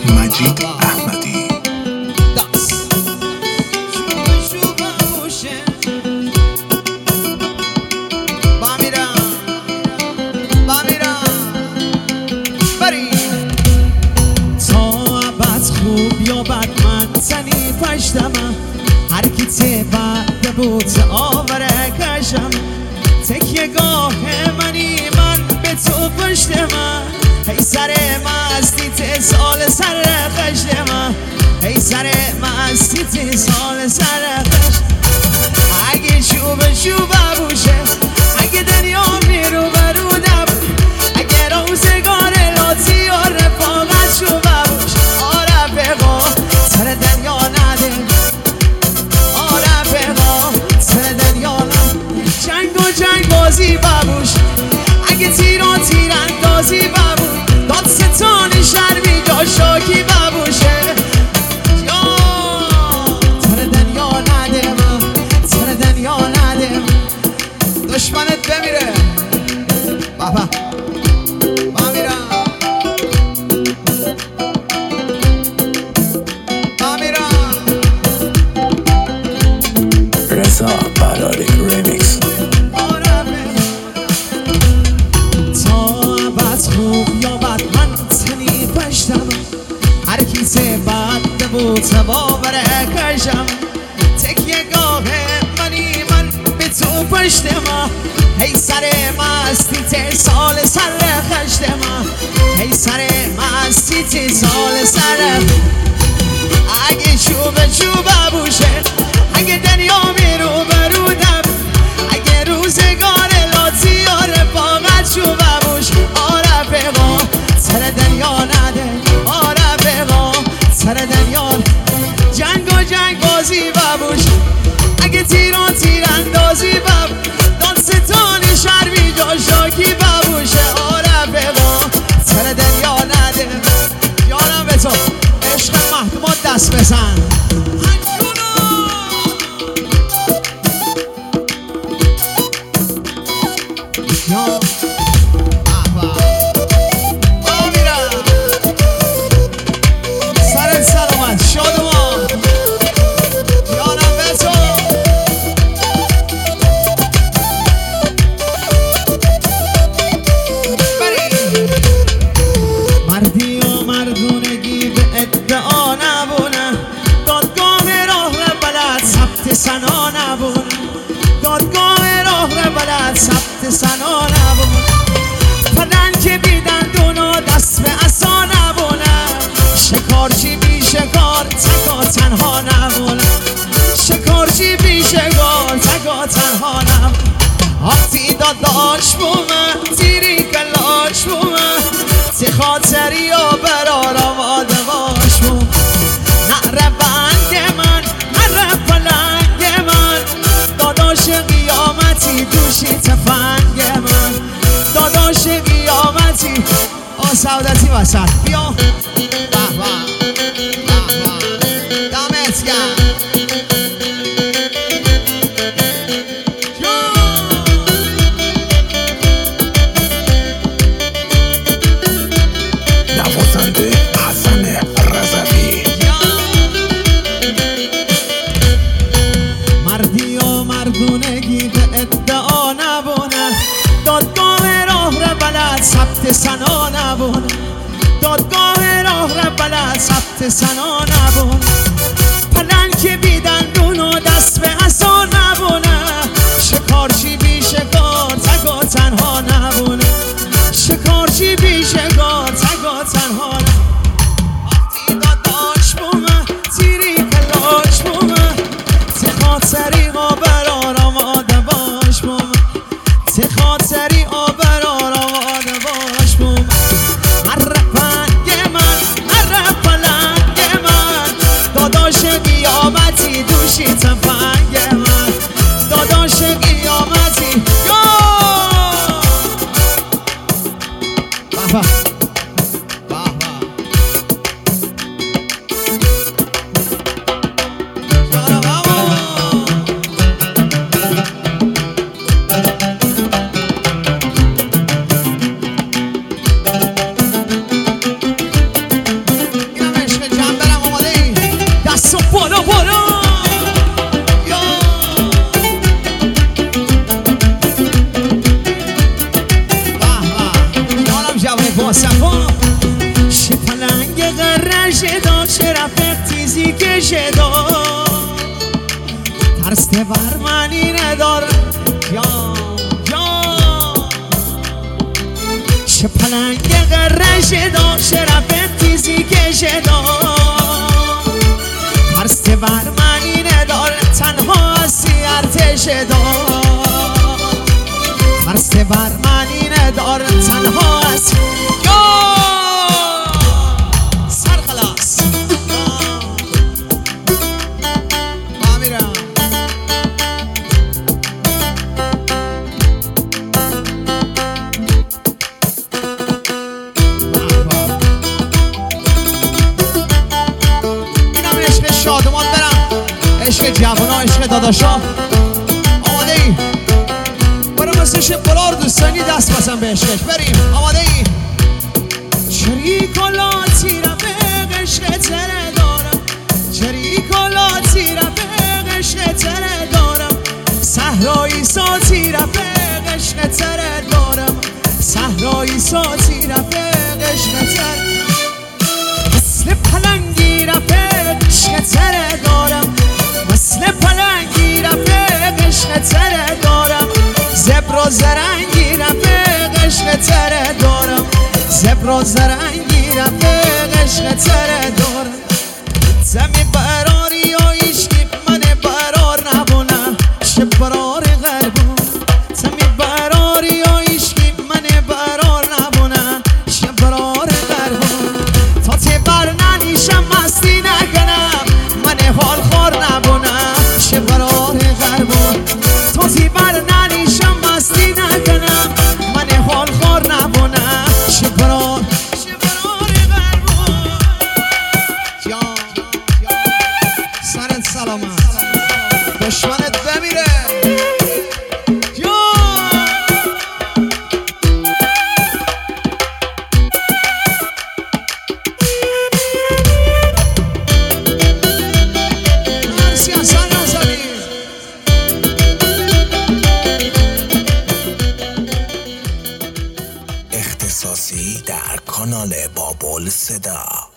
مجید احمدی. یا بد من زنی پشتم هر کی ته بعد بود آوره کشم تکیه گاه منی من به تو پشت من هی سر مستی ته سال سر خشت من هی سر مستی ته سال سر خشت اگه چوبه بوشه اگه دنیا میرو برو نبود اگه روزگار لاتی و رفاقت چوبه بوشه رفقا سر دنیا نده رفقا سر دنیا نده جنگ بازی ببوش اگه تیراندازی ببوش داد ستان شرمی جا شاکی ببوشه یا سر دنیا نده من سر دنیا نده دشمنت بمیره بابا براری ریمیکس. تا عبد خوب یا بد من تنی پشتم هر کی ته بد بود باوره کشم تکیه گاه منی من به تو پشت ما هی سر مستی ته سال سر خشت ما هی سر مستی ته سال سر اگه چوبه بوشه اگه دنیا میرو برودم اگه روزگار لاتی و رفاقت چوبه بوش رفقا سر دنیا نده رفقا سر دنیا جنگ بازی ببوش اگه تیراندازی داد ستان شرمی جا شاکی ببوشه رفقا سر دنیا نده یارم به تو عشق محکومات دست بزن دادگاه راه رو بلد ثبت سنا نبون پدن که بیدن دونو دست به عصا نبونه شکارچی بی شکار تکا تنها نبونه شکارچی بی شکار تکا تنها نبونه آفتی داداش بومه تیری کلاش بومه تی خاطری یا برار آماده باش بومه نعره بند من نعره پلنگ من داداش قیامتی دوشی تفنگ من داداش قیامتی سعادتی وسط بیا دمت گرم نوازنده حسن رضوی. مردی و مردونگی به ادعا نبونه دادگاه راه رو بلد ثبت سنا نبونه دادگاه راه رو بلد ثبت سنا نبونه پلنگ که بیدن دونو دست به عصا نبونه شکارچی بی شکار تکا تنها نبونه شکارچی بی شکار تکا تنها نبونه آفتی داداش بومه تیری کلاش بومه تی خاطری برار آماده باش بومه تی خاطری برار آماده باش بومه هر پنگ من هر پلنگ من داداش قیامتی دوشی تفنگ من با صفا چه پلنگ غرش دا چه رفت تیزی کشه دا ترس بر منی نداره یا چه پلنگ غرش دا چه رفت تیزی کشه دا ترس بر منی نداره تنها هستی ارتش دا ترس بر منی نداره تنها هستی سرخلاص میرم اینم عشق شادمان برم عشق جوانا عشق داداشا آماده ای؟ برم مثل بلار دوستانی دست بزن به عشقش بریم آماده ای؟ شریکالاتی رفیق عشق تره دارم شریکالاتی رفیق عشق تره دارم صحرایی ساتی رفیق عشق تره دارم صحرایی ساتی رفیق عشق تره مثل پلنگی رفیق عشق تره دارم مثل پلنگی رفیق عشق تره دارم زبر و زرنگی رفیق عشق تره دارم زبر و زرنگی رفیق عشق تره دارم زمی براری و عشقی من برار نبونه چه برار غربون زمی براری و عشقی من برار نبونه چه برار غربون تا تی بر ننیشم مستی نکنم من حال خور نبونه چه برار غربون تا تی بر ننیشم مستی نکنم من حال خور نبونه چه برار دشمنت بمیره مرسی حسن رضوی اختصاصی در کانال بابل صدا.